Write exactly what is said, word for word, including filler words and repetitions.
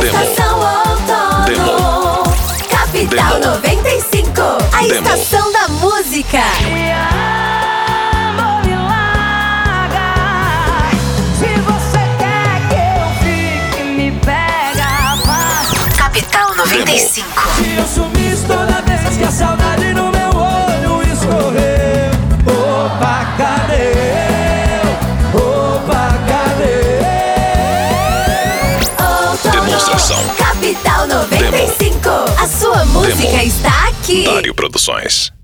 Estação outono. Demo. Capital Demo. noventa e cinco. A Demo. estação da música. Me ama, me larga. Se você quer que eu fique, me pega fácil. Capital noventa e cinco. Se eu sumisse toda vez que a saudade no meu olho escorreu. Opa, cadê eu? Opa, cadê eu? Outono. Demonstração. Capital noventa e cinco. A sua música Demo. está aqui. Dário Produções.